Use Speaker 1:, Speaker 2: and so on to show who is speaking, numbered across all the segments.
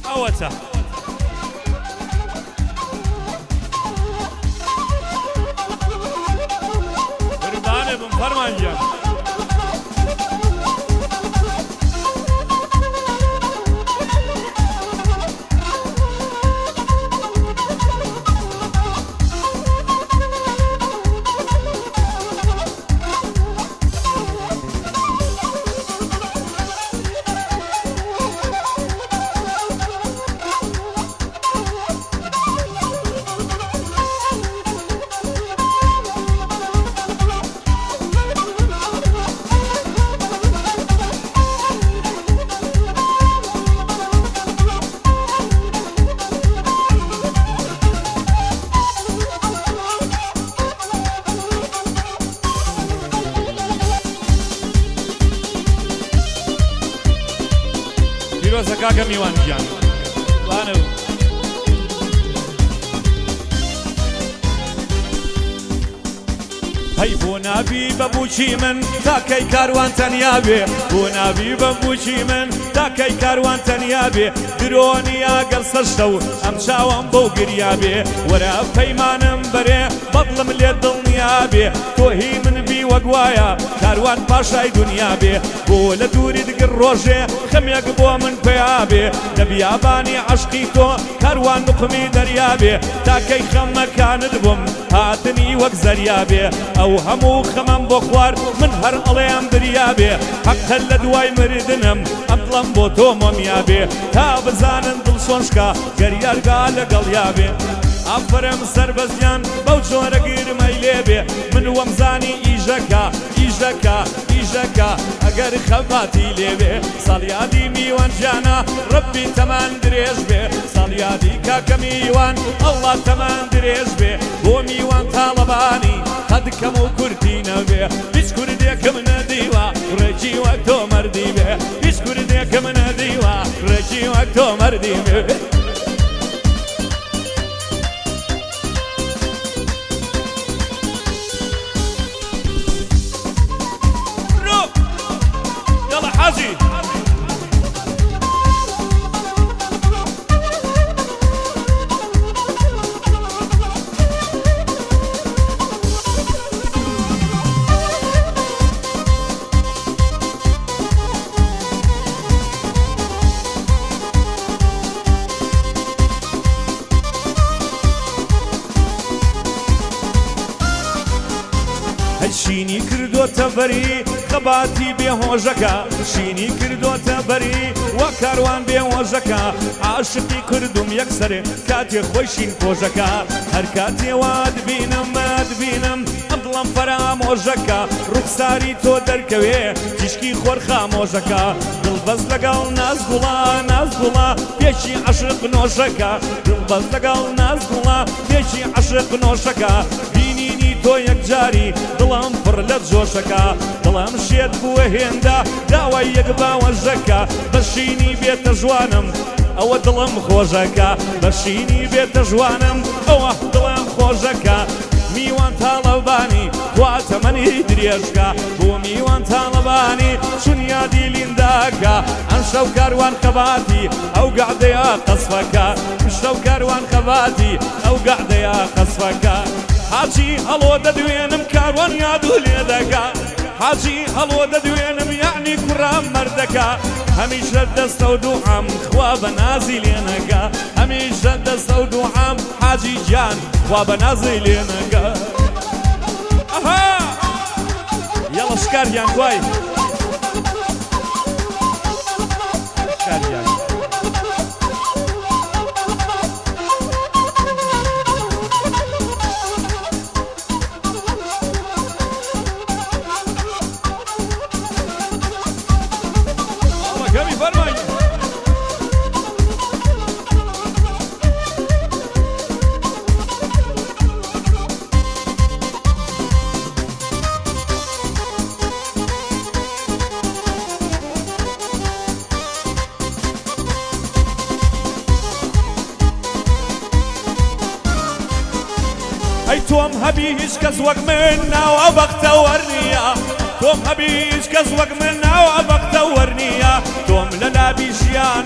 Speaker 1: ئەوەتە قوربانێ بم فەرمانگیان پیرۆزە کاکە میوانگیان وانە هەی بۆ نابی بەبووچی من تاکەی کاروان تەنیا بێ بۆ نابی بەبووچی من تاکەی کاروان تەنیا بێ درۆنیا گەڵ سەشتە و ئەم چاوەم بەو گریا بێ وەرە پەیمانم بەرێ بەدڵم لێ دڵنیا بێ تۆ هی من بی وەگوایە کاروان پاشای دنیا بێ بۆ لە دووری دگر ڕۆژێ خەمێک بۆ من پێیا بێ لە بیابانی عەشقی تۆ کاروان نوقمی دەریا بێ تاکەی خەمەکانت بووم هاتنی وەک زەریا بێ ئەو هەموو خەمەم بۆ خوار من هەر ئەڵێم بریا بێ حەقە لە دوای مردنم ئەمڵەم بۆ تۆ مۆمیا بێ تا بزانن دڵ سۆنشکە گەریارگا لەگەڵیا بێ ئافرەم سەربەزیان بەو جۆرە گرمەی لێبێ من وەمزانی ئیژەکە ئیژەکە ئیژەکە ئەگەر خەباتی لێبێ ساڵیادی میوان گیانە ڕەبی تەمان درێژ بێ ساڵیادی کاکە میوان ئەڵڵا تەمان درێژ بێ بۆ میوان تاڵەبانی قەدکەم و کورتی نەبێ هیچ کوردێکم نەدیوە ڕێکی وەک تۆ مەردی بێ هیچ کوردێکم نەدیوە ڕێکی وەک تۆ مەردی بێ حاجی شینی کردۆتە بەری خەباتی بێهۆژەکە شینی کردۆتە بەری وە کاروان بێهۆژەکە عاشقی کردوم یەکسەرێ کاتێ خۆی شین کۆژەکە هەر کاتێوا دبینم ئەدڵم فەرامۆژەکە ڕوخساری تۆ دەرکەوێ تیشکی خۆر خامۆژەکە دڵبەز لەگەڵ نازگوڵا پێچی عەشق نۆشەکە دڵبەز لەگەڵ نازگوڵا پێچی عەشق نۆشەکە تۆ یەکجاری دڵم پڕ لە جۆشەکە دڵم شێت بووە هێندا داوای یەک باوەژەکە بەشینی بێتە ژوانم ئەوە دڵم خۆشەکە بەشینی بێتە ژوانم ئەوە دڵم خۆشەکە میوان تاڵەبانی خواتەمەنی درێژکە بۆ میوان تاڵەبانی چونیادی لینداکە ئەم شەو کاروان خەباتی ئەو گەعدەیە قەسفەکە شەو کاروان خەباتی ئەو گەعدەیە قەسفەکە حاجی هەڵۆ دەدوێنم کاروان یادو لێ دەکا حاجی هەڵۆ دەدوێنم یعنی کوڕام مەردەکە هەمیشە دەستە و دووعام خوا بە نازی لێنەکە هەمیشە دەستە و دووعام حاجی گیان خوا بە نازی لێنەکە ئەها یەڵە شکاریان دوای شکاریان ئەی تۆم هەبی هیچ کەس وەک من ناوە بەختەوەر نییە تۆم هەبی هیچ کەس وەک من ناوە بەختەوەر نییە تۆم لە نابی ژیانم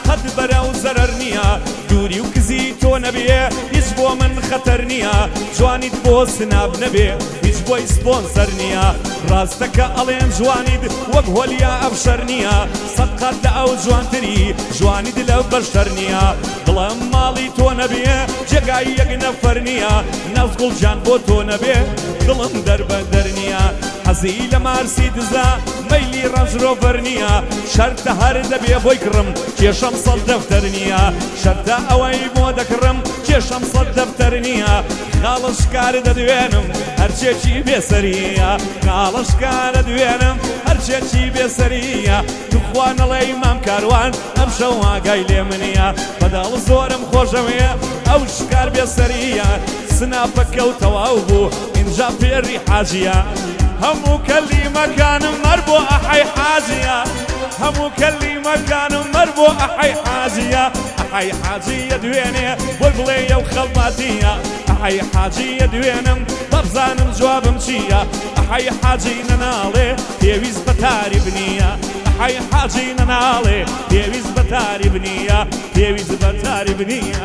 Speaker 1: قەت بەرە و زەرەر نییە دووری و کزی تۆ نەبێ هیچ بۆ من خەتەر نییە جوانیت بۆ سناب نەبێ هیچ بۆی سپۆنسەر نییە ڕاستەکە ئەڵێن جوانیت وەک هۆلیا ئەفشەر نییە سەد قەت لە ئەو جوانتری جوانیت لە بەشتەر نییە دڵم ماڵی تۆ نەبێ جێگای یەک نەفەر نییە نەوزگوڵ جان بۆ تۆ نەبێ دڵم دەربەدەر نییە حەزی لە مارسیدزە مەیلی ڕەنجڕۆڤەر نییە شەرتە هەر دەبێ بۆی کڕم کێشەم سەد دەفتەر نییە شەرتە ئەوەی بۆ دەکڕم کێشەم سەد دەفتەر نییە خاڵشکار دەدوێنم هەرچێکی بێسەریە خاڵشکارە دوێنم هەرچێکی بێسەریە توخوا نەڵێ مام کاروان ئەم شەو ئاگای لێ منیە بەداڵ زۆرم خۆشەوەیە ئەو شکار بێسەریە سناپەکە و تەواو بوو ئینجا پێری حاجیە هەموو کەلیمەکانم مەر بۆ ئەحەی حاجیە هەموو کەلیمەکانم مەر بۆ ئەحەی حاجیە ئەحەی حاجیە دوێنێ بۆی بڵێ ئەو خەڵماتیە ئەحەی حاجیە دوێنم بەبزانم جوابم چییە ئەحەی حاجی نەناڵێ پێویست بە تاریب نییە ئەحەی حاجی نەناڵێ پێویست بە تاریب نییە پێویست بە تاریب نییە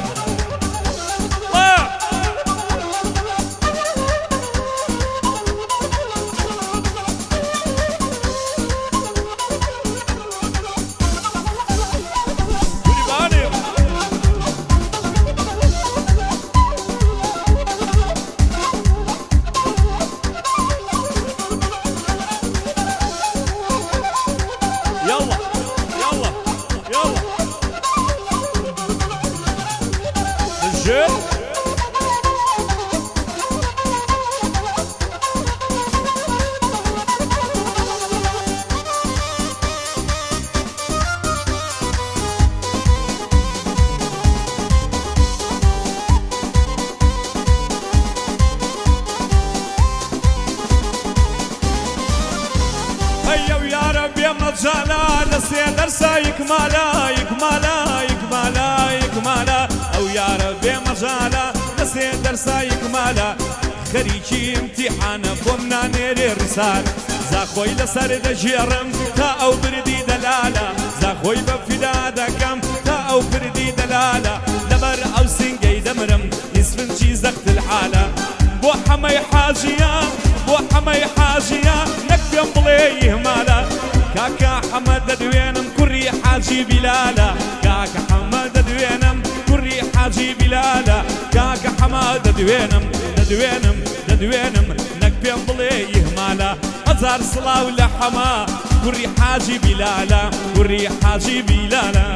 Speaker 1: مجالا لسي درسا يكمالا يكمالا يكمالا يكمالا او يا ربي مجالا لسي درسا يكمالا خريجي امتحان بومنا نيري رسال زاخوي لسر دجيرم تا او بردي دلالا زاخوي بفدا دكم تا او بردي دلالا دبر او سنجي دمرم يسفن زخت الحالة بو حمي حاجيا بو حمي حاجيا نكبيم بليه مالا كاكا حمد دوينم كري حاجي بلالا كاكا حمد دوينم كري حاجي بلالا كاكا حمد دوينم دوينم نكبيم بليه مالا أزار صلاة ولا حما كري حاجي بلالا كري حاجي بلالا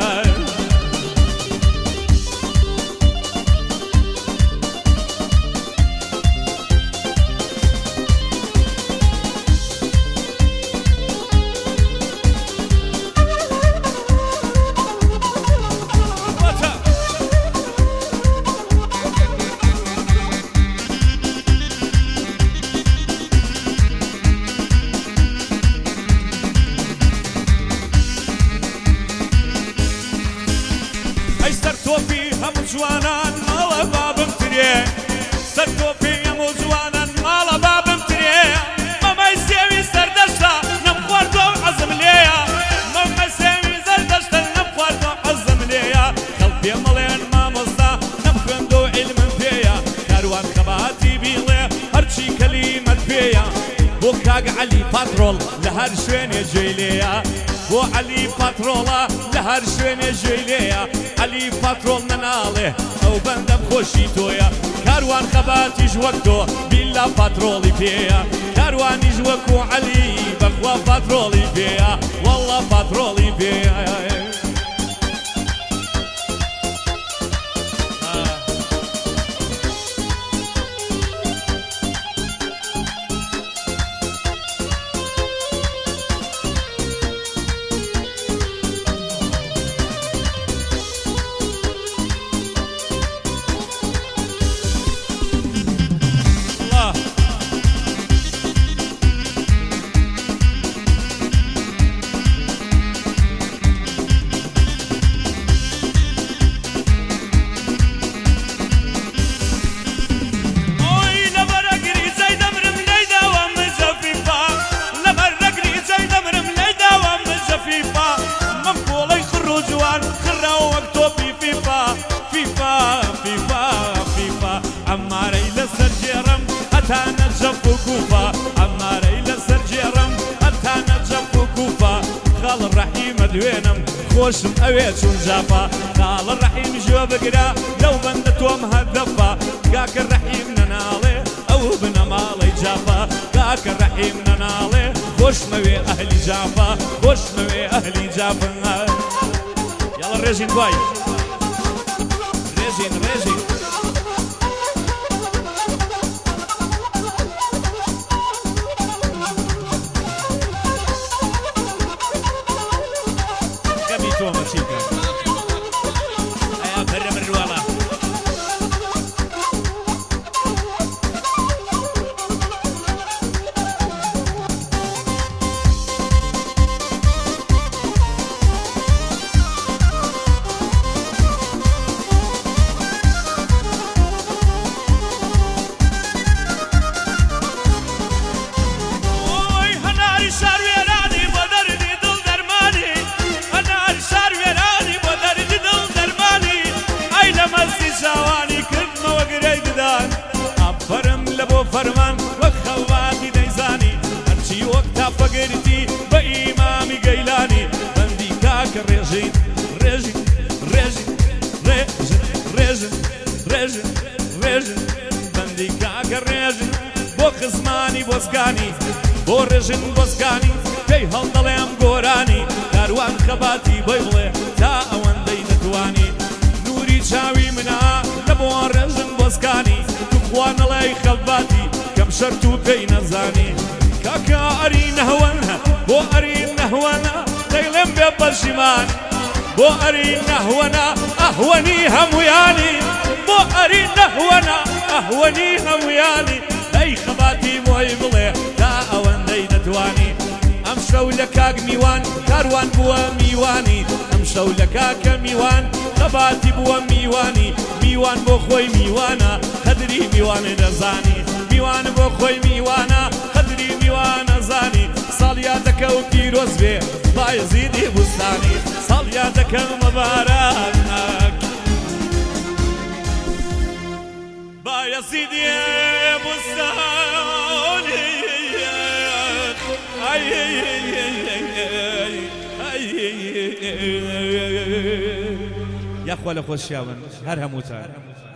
Speaker 1: جوانان مالا بابم تريه سرتوفي يمو جوانان مالا بابم تريه ماما يسيوي سردشتا نمخوردو عزم ليا ماما يسيوي سردشتا نمخوردو عزم ليا قلبي مليان ماموستا نمخوندو علم فيا كاروان خباتي بيلي هرشي كلمة فيا بو كاق علي باترول لهر شوين يجي ليا بو علي باترولا لهر شوين يجي ليا علي باترول نناله او بندم خوشي تويا كاروان خباتي جوكتو بلا باترولي فيا كاروان جوكو علي بخوا باترولي فيا والله باترولي فيا دوێنم خۆشم ئەوێ چون جافا ناڵە ڕەحیم ژۆ بگرا لەو بەندە تۆم هەدەفا کاکە ڕەحیم نەناڵێ ئەو بنە ماڵەی جافا کاکە ڕەحیم نەناڵێ خۆشمەوێ ئەهلی جافا خۆشمەوێ ئەهلی جافا یاڵە ڕێژین دوای ڕێژین ڕێژین توما چیکە ئایا بەرە مروڵە فەرمان وەک خەڵاتی دەیزانی هەرچی وەک تاپەگەرتی بە ئیمامی گەیلانی بەندی کاکە ڕێژین ڕێژین ڕێژین ڕێژین ڕێژین ڕێژین ڕێژین بەندی کاکە ڕێژین بۆ خزمانی بۆزگانی بۆ ڕێژین بۆزگانی پێی هەڵدەڵێم گۆرانی کاروان خەباتی بۆی بڵێ تا ئەوەندەی دەتوانی نوری چاوی منە لە بۆ ڕێژین بۆزگانی توخوانەڵای خەباتی کەم شەرت و پێی نەزانی کاکە ئەری نەهوەنە بۆ ئەری نەهوەنە دەیڵێم بێ پەشیمان بۆ ئەری نەهوەنە ئەهوەنی هەموویانی بۆ ئەری نەهوەنە ئەهوەنی هەموویانی ئەی خەباتی بۆی بڵێ تا ئەوەندەی دەتوانی ئەم شەو لە کاک میوان کاروان بووە میوانی ئەم شەو لە کاکە میوان خەباتی بووە میوانی میوان بۆ خۆی میوانە قەدری میوانە دەزانی میوان بۆ خۆی میوانە قەدری میوانە زانی ساڵیادەکە و پیرۆز بێ بایەزیدی بوستانی ساڵیادەکە مەبارەک بایەزیدی بوستانی یاخوا لە خۆشیاون هەر هەمووتان